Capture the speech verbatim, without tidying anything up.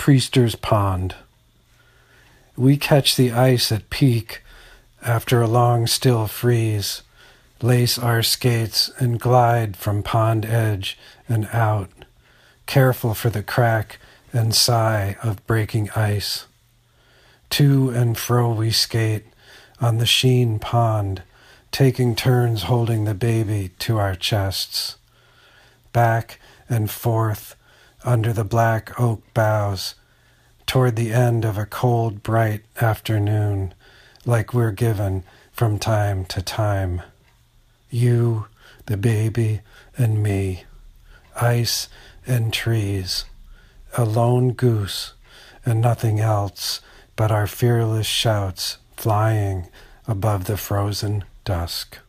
Priester's Pond. We catch the ice at peak after a long still freeze, lace our skates and glide from pond edge and out, careful for the crack and sigh of breaking ice. To and fro we skate on the sheen pond, taking turns holding the baby to our chests. Back and forth under the black oak boughs, toward the end of a cold, bright afternoon, like we're given from time to time. You, the baby, and me, ice and trees, a lone goose, and nothing else but our fearless shouts flying above the frozen dusk.